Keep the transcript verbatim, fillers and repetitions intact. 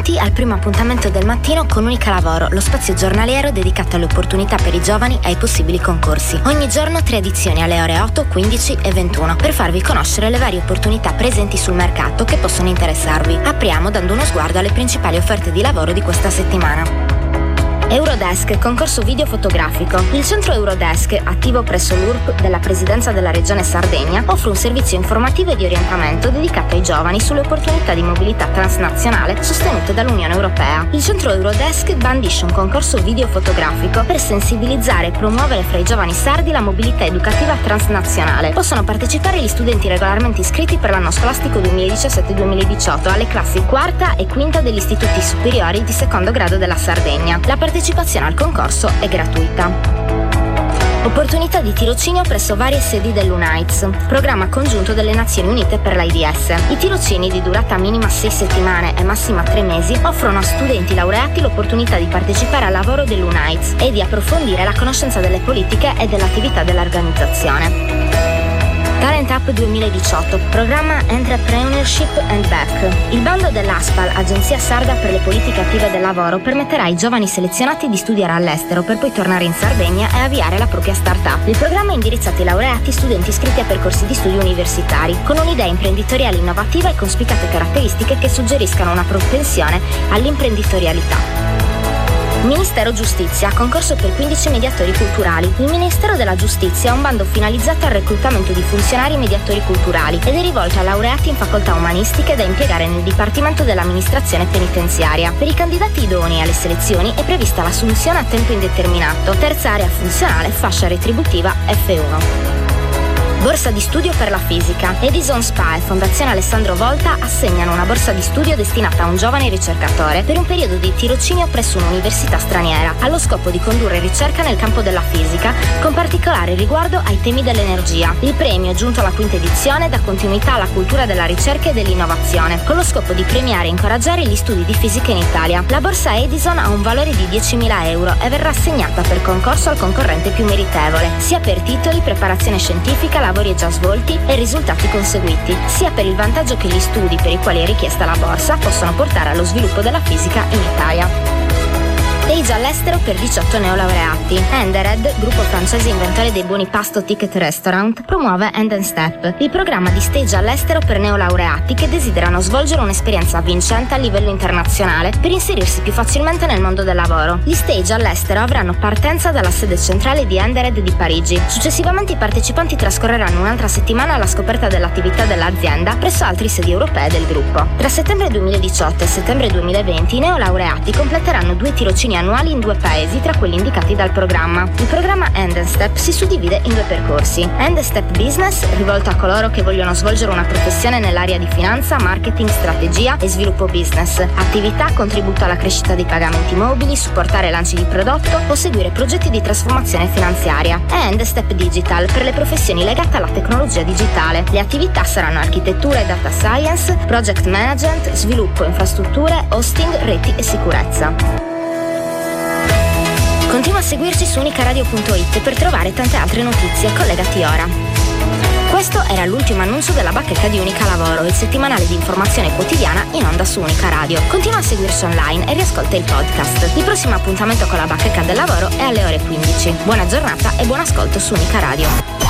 Benvenuti al primo appuntamento del mattino con Unica Lavoro, lo spazio giornaliero dedicato alle opportunità per i giovani e ai possibili concorsi. Ogni giorno tre edizioni alle ore otto, quindici e ventuno per farvi conoscere le varie opportunità presenti sul mercato che possono interessarvi. Apriamo dando uno sguardo alle principali offerte di lavoro di questa settimana. Eurodesk, concorso video fotografico. Il centro Eurodesk, attivo presso l'U R P della Presidenza della Regione Sardegna, offre un servizio informativo e di orientamento dedicato ai giovani sulle opportunità di mobilità transnazionale sostenute dall'Unione Europea. Il centro Eurodesk bandisce un concorso video fotografico per sensibilizzare e promuovere fra i giovani sardi la mobilità educativa transnazionale. Possono partecipare gli studenti regolarmente iscritti per l'anno scolastico duemiladiciassette duemiladiciotto alle classi quarta e quinta degli istituti superiori di secondo grado della Sardegna. La partecipazione al concorso è gratuita. Opportunità di tirocinio presso varie sedi dell'U N A I D S, programma congiunto delle Nazioni Unite per l'AIDS. I tirocini di durata minima sei settimane e massima tre mesi offrono a studenti laureati l'opportunità di partecipare al lavoro dell'U N A I D S e di approfondire la conoscenza delle politiche e dell'attività dell'organizzazione. Talent Up duemiladiciotto, programma Entrepreneurship and Back. Il bando dell'ASPAL, Agenzia Sarda per le Politiche Attive del Lavoro, permetterà ai giovani selezionati di studiare all'estero per poi tornare in Sardegna e avviare la propria start-up. Il programma è indirizzato ai laureati studenti iscritti a percorsi di studio universitari, con un'idea imprenditoriale innovativa e con spiccate caratteristiche che suggeriscano una propensione all'imprenditorialità. Ministero Giustizia, concorso per quindici mediatori culturali. Il Ministero della Giustizia ha un bando finalizzato al reclutamento di funzionari mediatori culturali ed è rivolto a laureati in facoltà umanistiche da impiegare nel Dipartimento dell'Amministrazione Penitenziaria. Per i candidati idonei alle selezioni è prevista l'assunzione a tempo indeterminato, terza area funzionale, fascia retributiva F uno. Borsa di studio per la fisica. Edison Spa e Fondazione Alessandro Volta assegnano una borsa di studio destinata a un giovane ricercatore per un periodo di tirocinio presso un'università straniera, allo scopo di condurre ricerca nel campo della fisica, con particolare riguardo ai temi dell'energia. Il premio, giunto alla quinta edizione, dà continuità alla cultura della ricerca e dell'innovazione, con lo scopo di premiare e incoraggiare gli studi di fisica in Italia. La borsa Edison ha un valore di diecimila euro e verrà assegnata per concorso al concorrente più meritevole, sia per titoli, preparazione scientifica, lavori già svolti e risultati conseguiti, sia per il vantaggio che gli studi per i quali è richiesta la borsa possono portare allo sviluppo della fisica in Italia. Stage all'estero per diciotto neolaureati. Endered, gruppo francese inventore dei buoni pasto ticket restaurant, promuove End and Step, il programma di stage all'estero per neolaureati che desiderano svolgere un'esperienza vincente a livello internazionale per inserirsi più facilmente nel mondo del lavoro. Gli stage all'estero avranno partenza dalla sede centrale di Endered di Parigi. Successivamente i partecipanti trascorreranno un'altra settimana alla scoperta dell'attività dell'azienda presso altre sedi europee del gruppo. Tra settembre duemiladiciotto e settembre duemilaventi i neolaureati completeranno due tirocini annuali in due paesi tra quelli indicati dal programma. Il programma End and Step si suddivide in due percorsi. End and Step Business, rivolto a coloro che vogliono svolgere una professione nell'area di finanza, marketing, strategia e sviluppo business, attività, contributo alla crescita dei pagamenti mobili, supportare lanci di prodotto o seguire progetti di trasformazione finanziaria. E End and Step Digital per le professioni legate alla tecnologia digitale. Le attività saranno architettura e data science, project management, sviluppo, infrastrutture, hosting, reti e sicurezza. Continua a seguirci su unicaradio punto it per trovare tante altre notizie. Collegati ora. Questo era l'ultimo annuncio della bacheca di Unica Lavoro, il settimanale di informazione quotidiana in onda su Unica Radio. Continua a seguirci online e riascolta il podcast. Il prossimo appuntamento con la bacheca del lavoro è alle ore quindici. Buona giornata e buon ascolto su Unica Radio.